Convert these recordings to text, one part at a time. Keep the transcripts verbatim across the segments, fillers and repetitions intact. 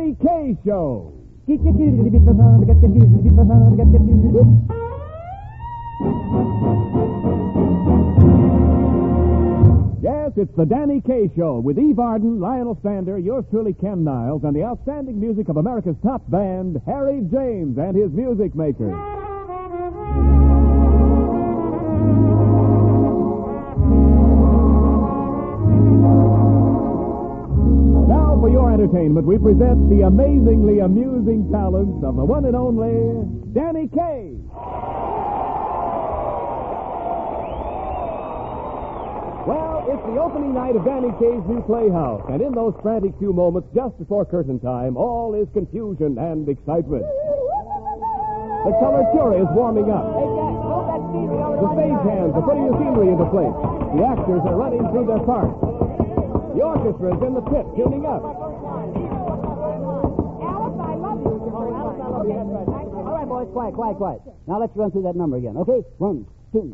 Danny Kaye Show. Yes, it's the Danny Kaye Show with Eve Arden, Lionel Stander, yours truly, Ken Niles, and the outstanding music of America's top band, Harry James and his music makers. Now, for your entertainment, we present the amazingly amusing talents of the one and only Danny Kaye. Well, it's the opening night of Danny Kaye's new playhouse, and in those frantic few moments just before curtain time, all is confusion and excitement. The colored jury is warming up. The stage hands are putting the scenery into place. The actors are running through their parts. The orchestra is in the pit, tuning up. Alice, I love you. Alice, I love you. That's right. All right, boys, quiet, quiet, quiet. Now let's run through that number again, okay? One, two.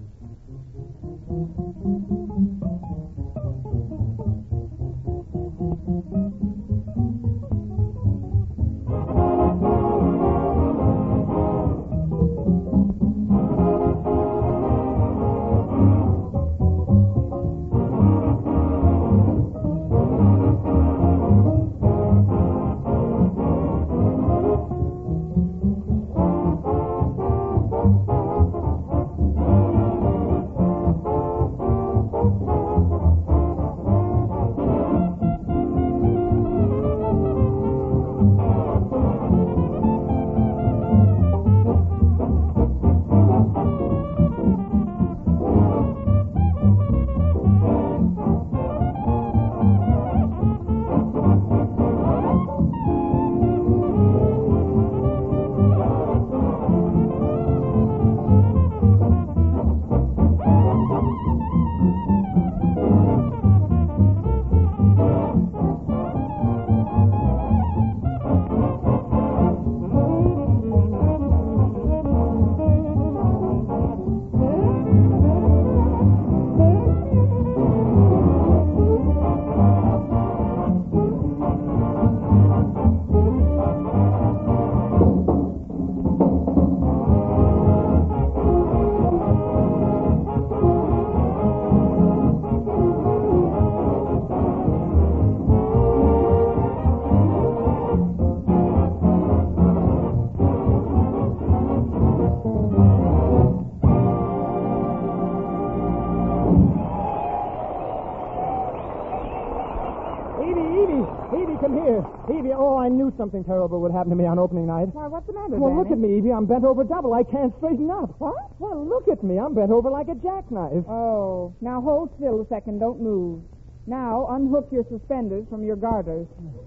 Evie, oh, I knew something terrible would happen to me on opening night. Why, what's the matter, Well, Danny? look at me, Evie. I'm bent over double. I can't straighten up. What? Well, look at me. I'm bent over like a jackknife. Oh, now hold still a second. Don't move. Now unhook your suspenders from your garters.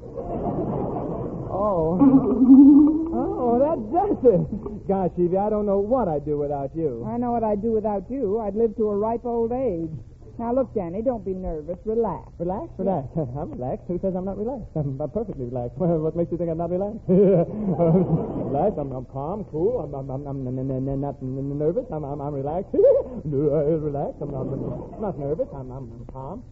Oh. Oh, that does it. Gosh, Evie, I don't know what I'd do without you. I know what I'd do without you. I'd live to a ripe old age. Now, look, Danny, don't be nervous. Relax. Relax? Relax. I'm relaxed. Who says I'm not relaxed? I'm, I'm perfectly relaxed. What makes you think I'm not relaxed? Relaxed. I'm, I'm calm, cool. I'm, I'm, I'm, I'm n- n- n- not n- nervous. I'm, I'm, I'm relaxed. Relaxed. I'm not, I'm not nervous. I'm, I'm, I'm calm.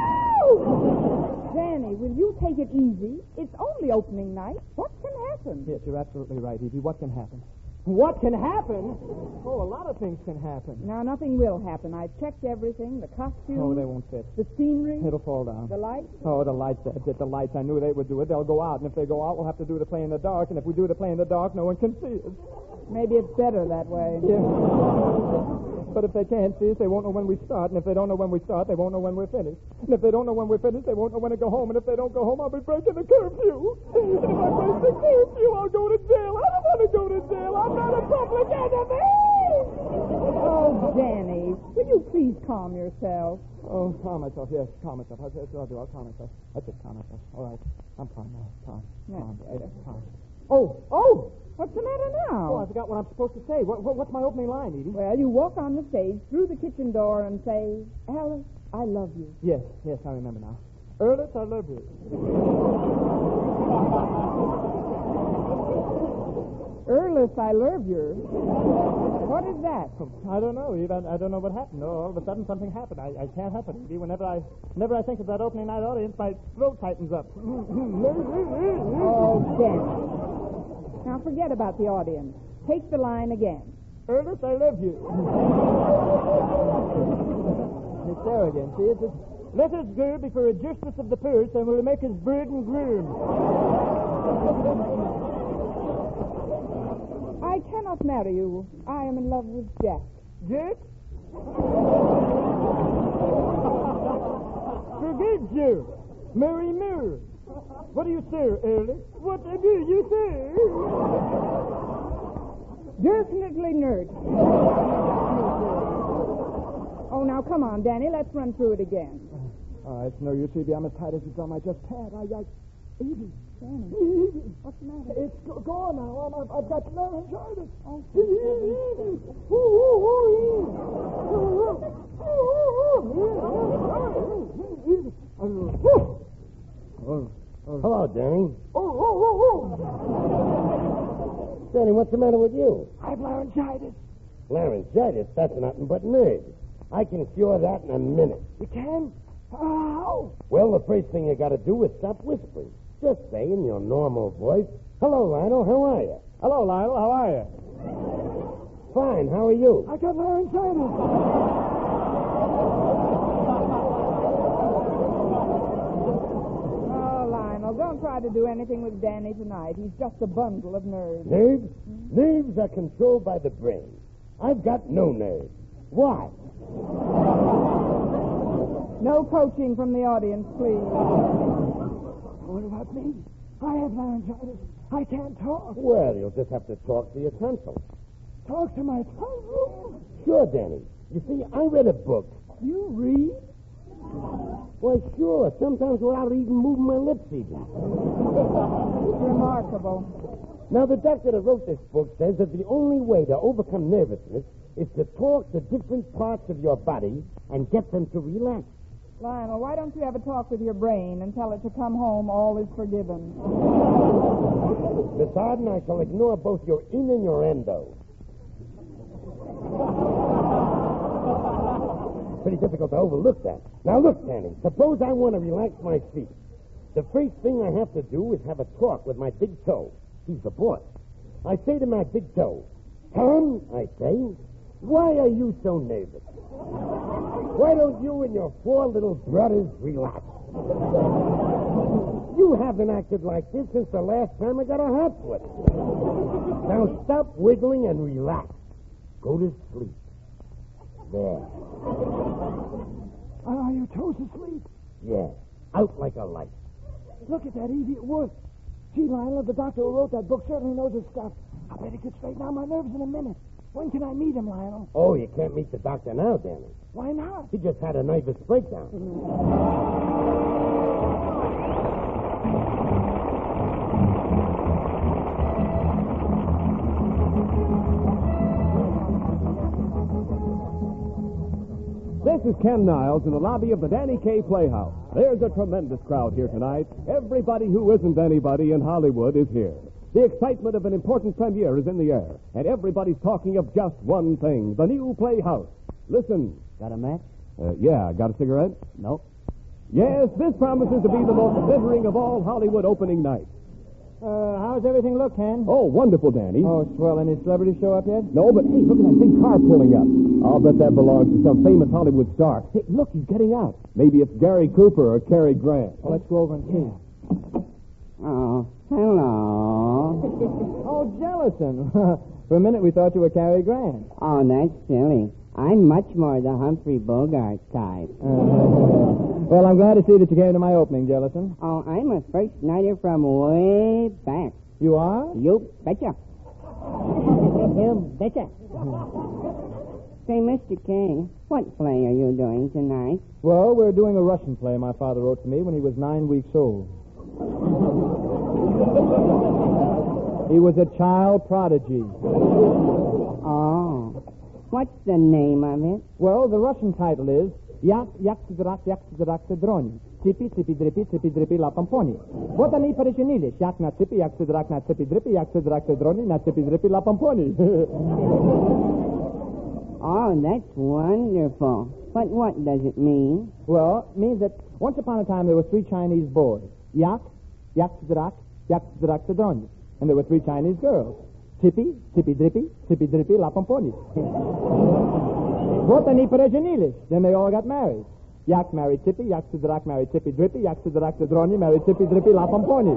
Danny, will you take it easy? It's only opening night. What can happen? Yes, you're absolutely right, Evie. What can happen? What can happen? Oh, a lot of things can happen. Now, nothing will happen. I've checked everything. The costume. Oh, they won't fit. The scenery. It'll fall down. The lights. Oh, the lights. The, the lights. I knew they would do it. They'll go out. And if they go out, we'll have to do the play in the dark. And if we do the play in the dark, no one can see us. Maybe it's better that way. Yeah. But if they can't see us, they won't know when we start. And if they don't know when we start, they won't know when we're finished. And if they don't know when we're finished, they won't know when to go home. And if they don't go home, I'll be breaking the curfew. And if I break the curfew, I'll go to jail. I don't want to go to jail. I'm not a public enemy. Oh, Danny, will you please calm yourself? Oh, calm myself. Yes, calm myself. That's what I'll do. I'll calm myself. That's it. Calm myself. All right. I'm calm now. Calm. Calm. That's better. Calm. Oh, oh. What's the matter now? Oh, I forgot what I'm supposed to say. What, what, what's my opening line, Edie? Well, you walk on the stage through the kitchen door and say, Alice, I love you. Yes, yes, I remember now. Alice, I love you. Earless, I love you. What is that? I don't know, Eve. I, I don't know what happened. Oh, all of a sudden something happened. I, I can't help it, Eve. Whenever I, whenever I think of that opening night audience, my throat tightens up. Oh, Danny. Now forget about the audience. Take the line again. Ernest, I love you. It's there again. See, it's, it's let us go before a justice of the purse and will make us bride and groom. I cannot marry you. I am in love with Jack. Jack? Forget Joe. Mary Mary. What do you say, Early? What do you say? Definitely nerd. Oh, now come on, Danny. Let's run through it again. Oh, it's no use, Evie. I'm as tight as a drum. I just can't. I, I... Evie. Danny. Evie. What's the matter? It's go- gone now. I'm, I've, I've got laryngitis. Oh, Evie. Ooh, ooh, ooh, Evie. Oh, oh. Hello, Danny. Oh, oh, oh, oh. Danny, what's the matter with you? I have laryngitis. Laryngitis? That's nothing but nerves. I can cure that in a minute. You can? How? Well, the first thing you got to do is stop whispering. Just say in your normal voice, "Hello, Lionel. How are you?" Hello, Lionel. How are you? Fine. How are you? I got laryngitis. Oh, Lionel, don't try to do anything with Danny tonight. He's just a bundle of nerves. Nerves? Nerves are controlled by the brain. I've got no nerves. Why? No coaching from the audience, please. What about me? I have laryngitis. I can't talk. Well, you'll just have to talk to your tonsils. Talk to my tongue. Sure, Danny. You see, I read a book. You read? Well, sure. Sometimes without even moving my lips even. Remarkable. Now, the doctor that wrote this book says that the only way to overcome nervousness is to talk to different parts of your body and get them to relax. Lionel, why don't you have a talk with your brain and tell it to come home, all is forgiven? Miss Arden, I shall ignore both your in and your endo. Pretty difficult to overlook that. Now, look, Danny, suppose I want to relax my feet. The first thing I have to do is have a talk with my big toe. He's the boss. I say to my big toe, "Tom," I say, "why are you so nervous? Why don't you and your four little brothers relax? You haven't acted like this since the last time I got a hot foot. Now stop wiggling and relax. Go to sleep. There. Are your toes asleep? Yeah. Out like a light." Look at that, Evie. It worked. Gee, Lionel, the doctor who wrote that book certainly knows his stuff. I better get straighten out my nerves in a minute. When can I meet him, Lionel? Oh, you can't meet the doctor now, Danny. Why not? He just had a nervous breakdown. This is Ken Niles in the lobby of the Danny Kaye Playhouse. There's a tremendous crowd here tonight. Everybody who isn't anybody in Hollywood is here. The excitement of an important premiere is in the air, and everybody's talking of just one thing, the new Playhouse. Listen. Got a match? Uh, yeah, got a cigarette? Nope. Yes, this promises to be the most glittering of all Hollywood opening nights. Uh, how's everything look, Ken? Oh, wonderful, Danny. Oh, swell. Any celebrities show up yet? No, but hey, look at that big car pulling up. I'll bet that belongs to some famous Hollywood star. Hey, look, he's getting out. Maybe it's Gary Cooper or Cary Grant. Well, let's go over and see. Oh, hello. Oh, Jellison. For a minute, we thought you were Cary Grant. Oh, that's silly. I'm much more the Humphrey Bogart type. Uh, well, I'm glad to see that you came to my opening, Jellison. Oh, I'm a first nighter from way back. You are? You betcha. You betcha. Say, Mister King, what play are you doing tonight? Well, we're doing a Russian play my father wrote to me when he was nine weeks old. He was a child prodigy. Oh. What's the name of it? Well, the Russian title is Yak Yak Yak Yak Yak Droni. Tipi Tipi Drippy Tipi Drippy La Pomponi. Вот они перечинились. Yak na Tipi Yak Yak na Tipi Drippy Yak Yak Droni na Tipi Drippy La Pomponi. Oh, that's wonderful. But what does it mean? Well, it means that once upon a time there were three Chinese boys. Yak, Yak Yak, Yaxdraxadronis. And there were three Chinese girls. Tippy, Tippy Drippy, Tippy Drippy, La Pomponis. Botany Perejanilis. Then they all got married. Yak married Tippy, Yaxdrak married Tippy Drippy, Yaxdraxadroni married Tippy Drippy, La Pomponis.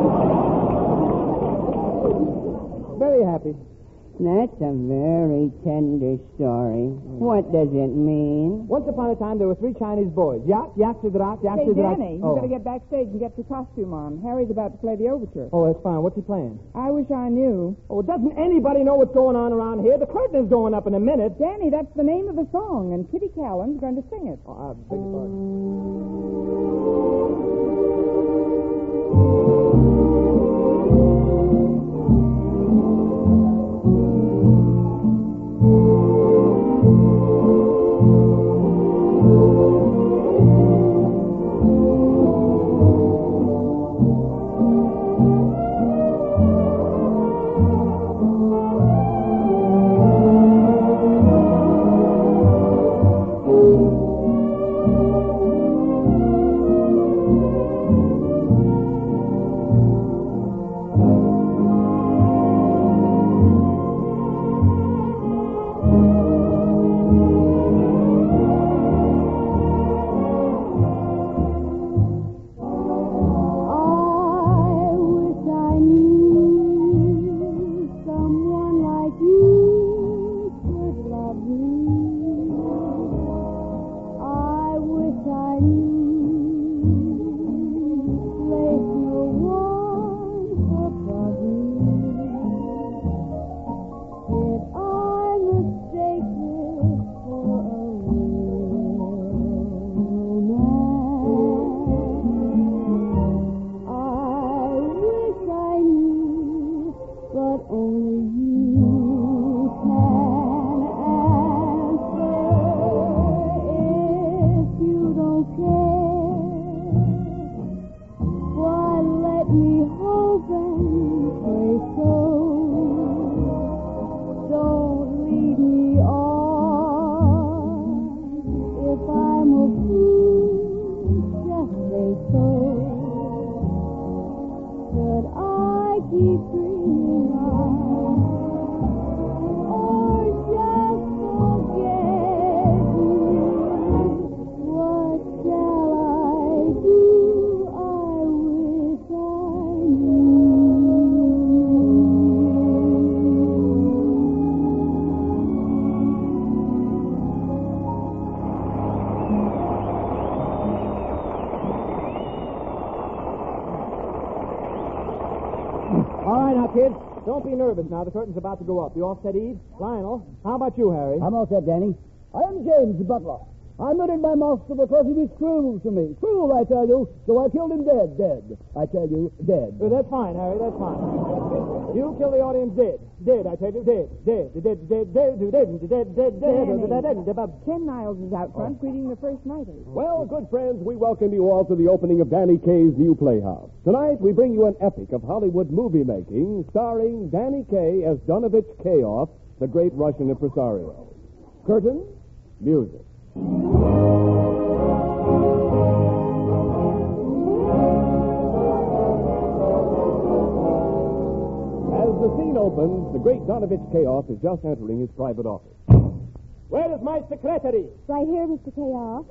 Very happy. That's a very tender story. What does it mean? Once upon a time, there were three Chinese boys. Yak, Yaxdrak, Say, Yaxdrak. Danny, you oh. better get backstage and get your costume on. Harry's about to play the overture. Oh, that's fine. What's he playing? I wish I knew. Oh, doesn't anybody know what's going on around here? The curtain is going up in a minute. Danny, that's the name of the song, and Kitty Callan's going to sing it. Oh, I beg your pardon. Kids, don't be nervous now. The curtain's about to go up. You all set, Eve? Lionel, how about you, Harry? I'm all set, Danny. I am James, the butler. I murdered my master because he was cruel to me. Cruel, I tell you. So I killed him dead, dead. I tell you, dead. Well, that's fine, Harry, that's fine. You kill the audience dead. Dead, I tell you, dead. Dead, dead, dead, dead, dead, dead, dead, dead, dead. Ken Niles is out front greeting the first nighters. Well, good friends, we welcome you all to the opening of Danny Kaye's new playhouse. Tonight, we bring you an epic of Hollywood movie making starring Danny Kaye as Donovich Kayoff, the great Russian impresario. Curtain, music. As the scene opens, the great Donovich Kayoff is just entering his private office. Where is my secretary? Right here, Mister Kayoff.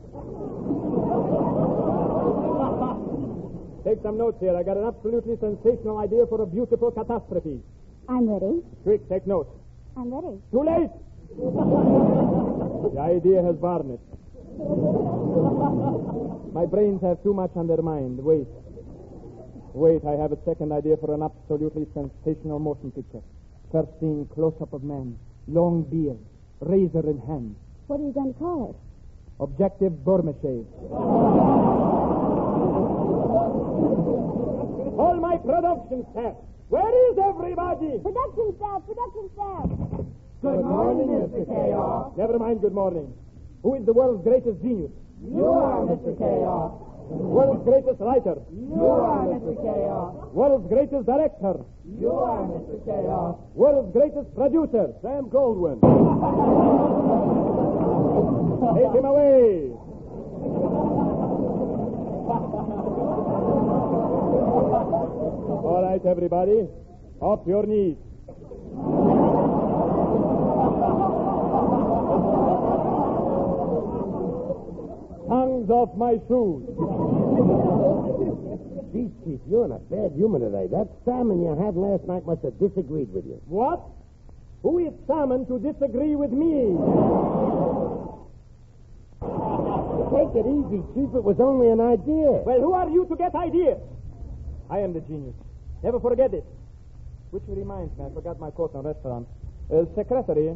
Take some notes here. I got an absolutely sensational idea for a beautiful catastrophe. I'm ready. Quick, take notes. I'm ready. Too late! The idea has varnished. My brains have too much on their mind. Wait. Wait, I have a second idea for an absolutely sensational motion picture. First scene, close-up of man. Long beard. Razor in hand. What are you going to call it? Objective Burma shave. All my production staff. Where is everybody? Production staff, production staff. Good morning, Mister Kayoff. Never mind good morning. Who is the world's greatest genius? You are, Mister Kayoff. World's greatest writer? You are, Mister Kayoff. World's greatest director? You are, Mister Kayoff. World's greatest producer? Sam Goldwyn. Take him away. All right, everybody. Off your knees. Tongues off my shoes. Gee, Chief, you're in a bad humor today. That salmon you had last night must have disagreed with you. What? Who is summoned to disagree with me? Take it easy, Chief. It was only an idea. Well, who are you to get ideas? I am the genius. Never forget it. Which reminds me, I forgot my coat in the restaurant. Uh, secretary.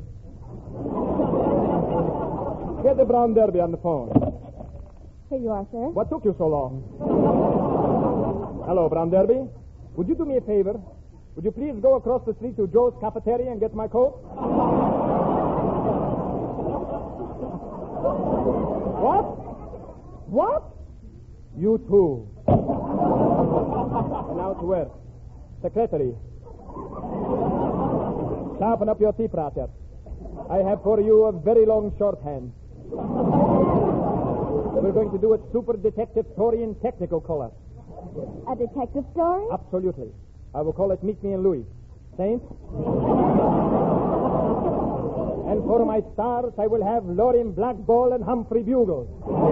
Get the Brown Derby on the phone. Here you are, sir. What took you so long? Hello, Brown Derby. Would you do me a favor? Would you please go across the street to Joe's Cafeteria and get my coat? What? What? You too. And now to work. Secretary. Sharpen up your typewriter. I have for you a very long shorthand. We're going to do a super detective story in Technicolor. A detective story? Absolutely. I will call it Meet Me and Louis. Saint? And for my stars, I will have Lorin Blackball and Humphrey Bugle.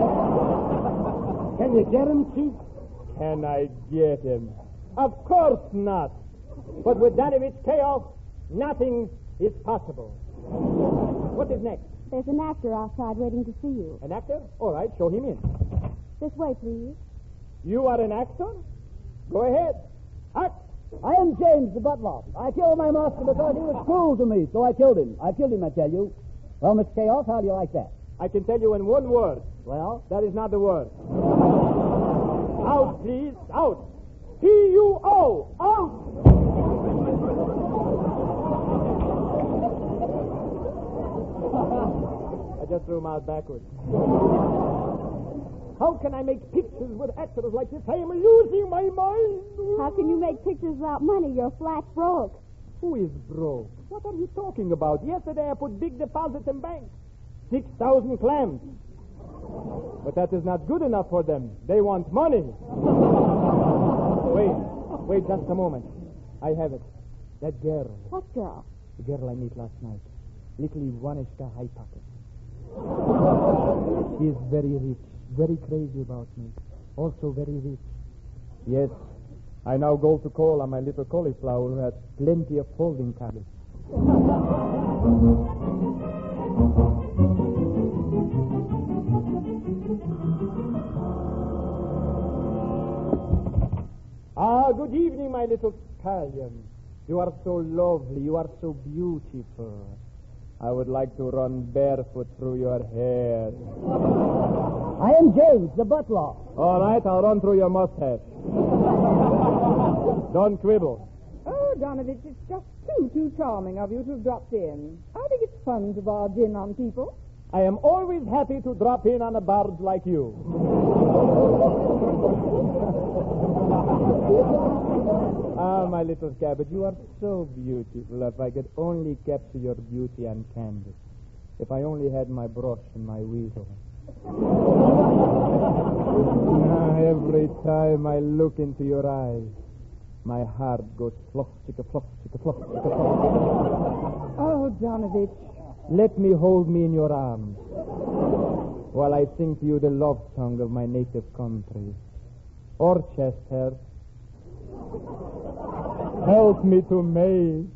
Can you get him, Chief? Can I get him? Of course not. But with Danovich Chaos, nothing is possible. What is next? There's an actor outside waiting to see you. An actor? All right, show him in. This way, please. You are an actor? Go ahead. Act. I am James the butler. I killed my master because he was cruel to me, so I killed him. I killed him, I tell you. Well, Mister Chaos, how do you like that? I can tell you in one word. Well? That is not the word. Out, please. Out. T U O. Out. I just threw him out backwards. How can I make pictures with actors like this? I am losing my mind. How can you make pictures without money? You're flat broke. Who is broke? What are you talking about? Yesterday I put big deposits in banks. Six thousand clams. But that is not good enough for them. They want money. Wait. Wait just a moment. I have it. That girl. What girl? The girl I met last night. Little Ivanishka High Pocket. She is very rich. Very crazy about me. Also very rich. Yes. I now go to call on my little cauliflower who has plenty of folding cabinets. Ah, good evening, my little scallion. You are so lovely. You are so beautiful. I would like to run barefoot through your hair. I am James the butler. All right, I'll run through your mustache. Don't quibble. Oh, Donovich, it's just too, too charming of you to have dropped in. I think it's fun to barge in on people. I am always happy to drop in on a barge like you. Ah, my little scabbard, you are so beautiful. If I could only capture your beauty on canvas. If I only had my brush and my weasel. Ah, every time I look into your eyes, my heart goes flop, chicka, flop, chicka, flop, chicka, flop. Oh, Donovich. Let me hold me in your arms while I sing to you the love song of my native country. Orchester, help me to make.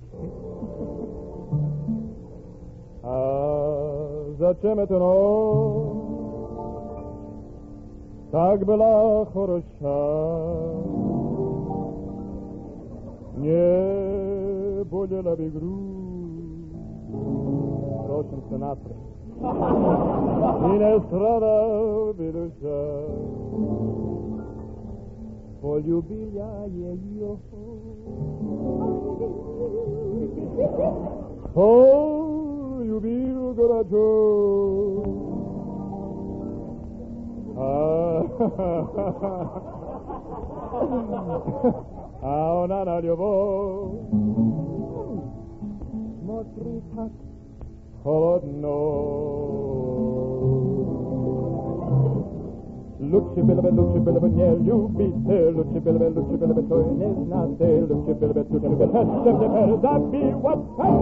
Ah, začneme to no. Tak byla хороша. Не болела бы грудь. Russian Sinatra. И не страдал бы душа. Полюбил я ее. Полюбил горячо. А она на любовь смотрит так холодно. Lucha Billy, Lucha Billy, yeah, you beat her. Lucha Billy, Lucha Billy, toy is not there. Lucha Billy, Lucha Billy, Lucha Billy, that be what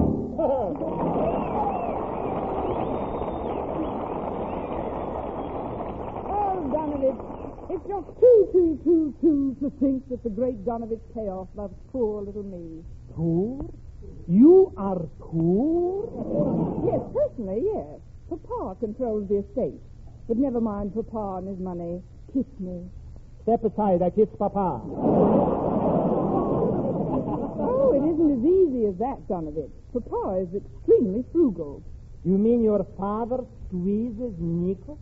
Oh, Donovich, it's just too, too, too, too to think that the great Donovich Chaos loves poor little me. Poor? You are poor? Yes, personally, yes. Papa controls the estate. But never mind Papa and his money. Kiss me. Step aside, I kiss Papa. Oh, it isn't as easy as that, Donovich. Papa is extremely frugal. You mean your father squeezes nickel?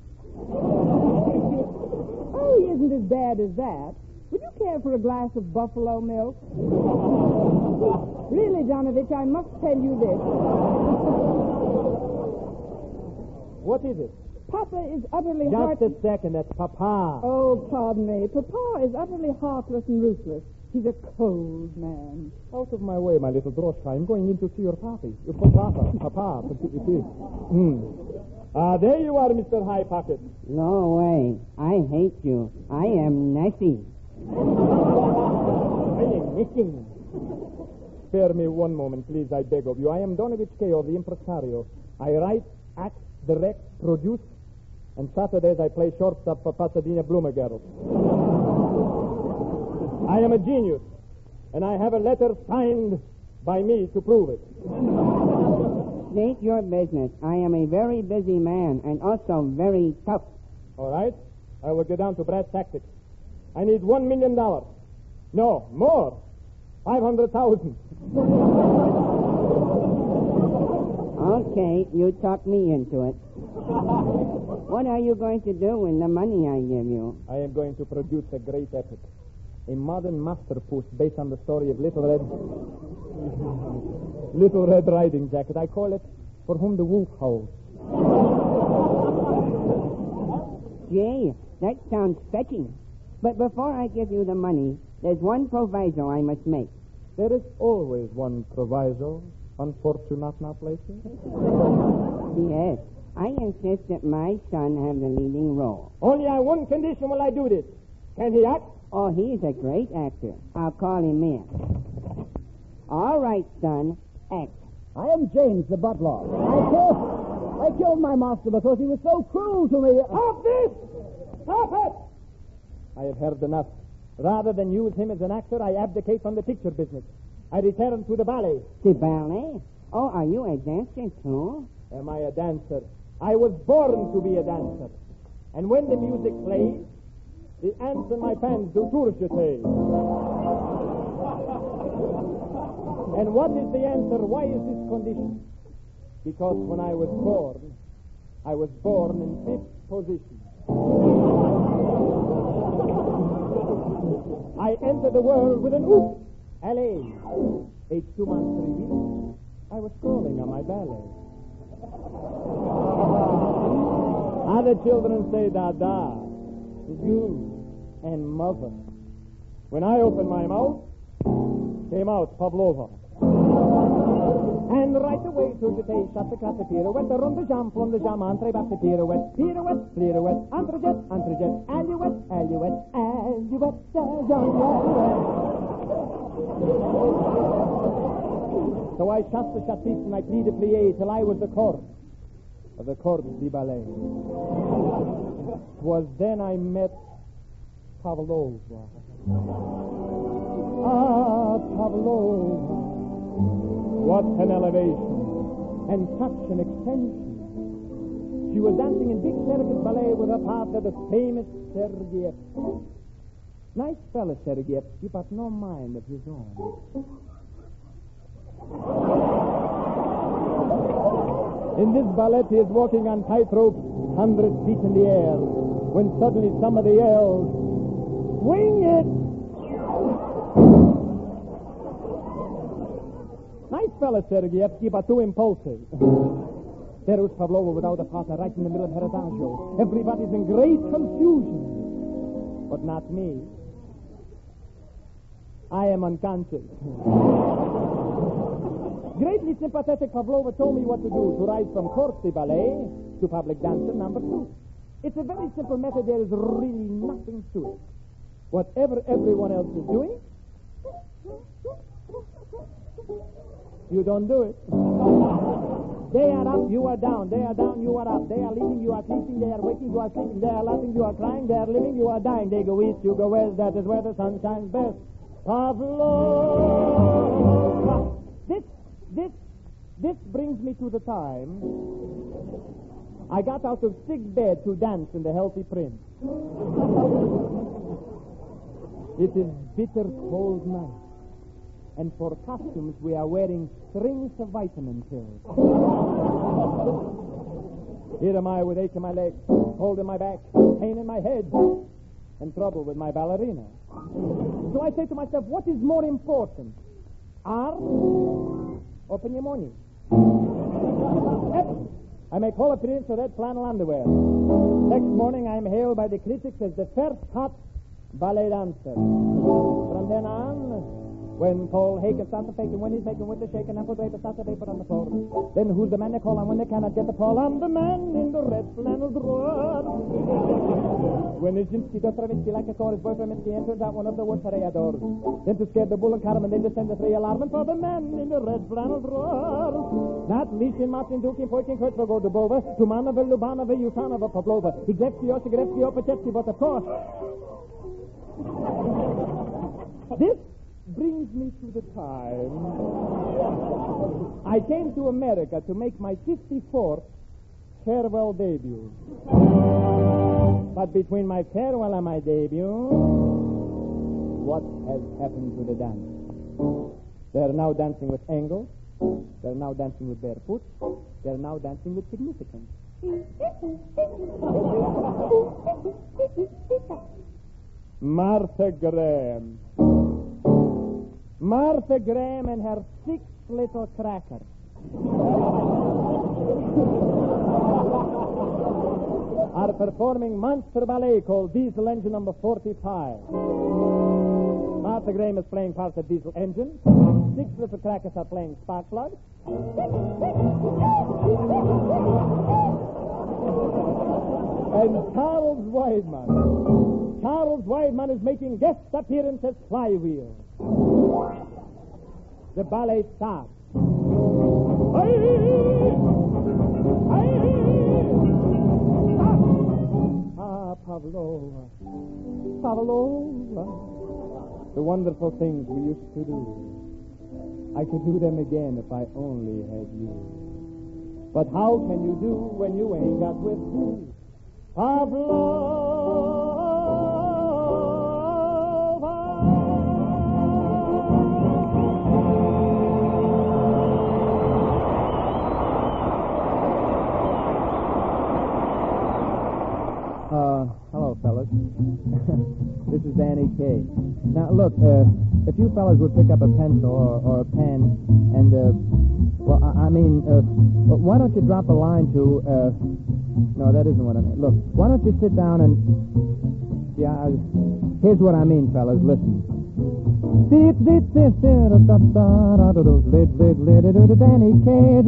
Oh, he isn't as bad as that. Would you care for a glass of buffalo milk? Really, Donovich, I must tell you this. What is it? Papa is utterly Just heartless. a second, that's Papa. Oh, pardon me. Papa is utterly heartless and ruthless. He's a cold man. Out of my way, my little Droshka. I'm going in to see your papi. Your papa. Papa. Hmm. Ah, there you are, Mister High Pocket. No way. I hate you. I am Nessie. Missing. Spare me one moment, please, I beg of you. I am Donovich K.O., the impresario. I write, act, direct, produce, and Saturdays I play shortstop for Pasadena Bloomer Girls. I am a genius, and I have a letter signed by me to prove it. State your business. I am a very busy man and also very tough. All right? I will get down to brass tactics. I need one million dollars. No, more. Five hundred thousand. Okay, you talked me into it. What are you going to do with the money I give you? I am going to produce a great epic. A modern masterpiece based on the story of Little Red... Little Red Riding Jacket. I call it For Whom the Wolf Howls. Gee, that sounds fetching. But before I give you the money, there's one proviso I must make. There is always one proviso, unfortunate not places. Yes, I insist that my son have the leading role. Only on one condition will I do this. Can he act? Oh, he's a great actor. I'll call him in. All right, son, act. I am James the butler. I killed, I killed my master because he was so cruel to me. Stop this! Stop it! I have heard enough. Rather than use him as an actor, I abdicate from the picture business. I return to the ballet. The ballet? Oh, are you a dancer, too? Am I a dancer? I was born to be a dancer. And when the music plays, the ants and my fans do tourgeté. And what is the answer? Why is this condition? Because when I was born, I was born in fifth position. I entered the world with an oop. L A. Age two months, three weeks. I was crawling on my ballet. Other children say Dada, you, and mother. When I opened my mouth, came out Pavlova. And right away to the taste, shut the cut, the pirouette, the run, the jump, run, the jump, entre, back, the pirouette, pirouette, pirouette, entrejet, entrejet, alouette, alouette, alouette, so I shut the chapitre and I plie the plie till I was the corps of the corps du ballet. 'Twas then I met Pavlova. Ah, Pavlova. What an elevation and such an extension. She was dancing in big circus ballet with her partner, the famous Sergeyevsky. Nice fellow, Sergeyevsky, but no mind of his own. In this ballet, he is walking on tightrope, hundred feet in the air, when suddenly somebody yells, "Swing it!" Nice fellow, Sergeyevsky, but too impulsive. There was Pavlova without a partner right in the middle of her adagio. Everybody's in great confusion. But not me. I am unconscious. Greatly sympathetic Pavlova told me what to do, to rise from corps de ballet to public dancer number two. It's a very simple method. There is really nothing to it. Whatever everyone else is doing, you don't do it. They are up, you are down. They are down, you are up. They are leaving, you are sleeping. They are waking, you are sleeping. They are laughing, you are crying. They are living, you are dying. They go east, you go west. That is where the sun shines best. Pavlova. This, this, this brings me to the time I got out of sick bed to dance in the Healthy Prince. It is bitter cold night. And for costumes, we are wearing strings of vitamin pills. Here am I with ache in my legs, cold in my back, pain in my head, and trouble with my ballerina. So I say to myself, what is more important, art or pneumonia? I make all appearance for red flannel underwear. Next morning, I am hailed by the critics as the first hot ballet dancer. From then on, when Paul Hagen starts to fake and when he's making with the shake and Apple Draper starts to paper on the floor, then who's the man they call on when they cannot get the Paul? I'm the man in the red flannel drawer. When Nijinsky does Stravinsky like a chorus boy from Minsky and turns out one of the worst that I adore. Then to scare the bull and Carmen, they descend the three alarm for the man in the red flannel drawer. Not Lishin, Martin, Dukin, Poikin, Kurtzberg, Gordobova, Tumanova, Lubanova, Yusanova, Pavlova, Iglevsky, Osegrevsky, Opachevsky, but of course. This brings me to the time I came to America to make my fifty-fourth farewell debut. But between my farewell and my debut, what has happened to the dance? They're now dancing with angles. They're now dancing with barefoot. They're now dancing with significance. Martha Graham. Martha Graham and her six little crackers are performing monster ballet called Diesel Engine number forty-five. Martha Graham is playing parts of Diesel Engine. Six little crackers are playing spark plugs. And Charles Weidman. Charles Weidman is making guest appearance as Flywheel. The ballet starts. Ah, Pavlova. Pavlova. The wonderful things we used to do. I could do them again if I only had you. But how can you do when you ain't got with me? Pavlova. Uh, hello, fellas. This is Danny Kaye. Now, look, uh, if you fellas would pick up a pencil or, or a pen and, uh, well, I, I mean, uh, why don't you drop a line to, uh, no, that isn't what I mean. Look, why don't you sit down and, yeah, I, here's what I mean, fellas, listen. Danny Kaye,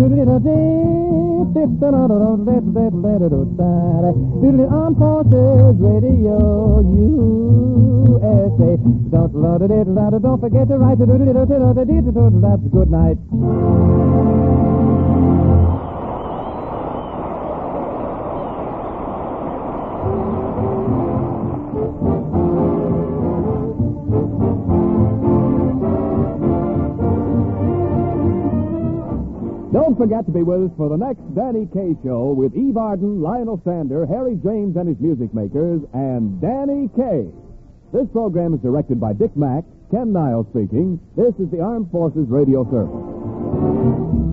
on Forces Radio U S A. Don't load it, don't forget to write it. Good night. Don't forget to be with us for the next Danny Kaye Show with Eve Arden, Lionel Sander, Harry James and his music makers, and Danny Kaye. This program is directed by Dick Mack. Ken Niles speaking. This is the Armed Forces Radio Service.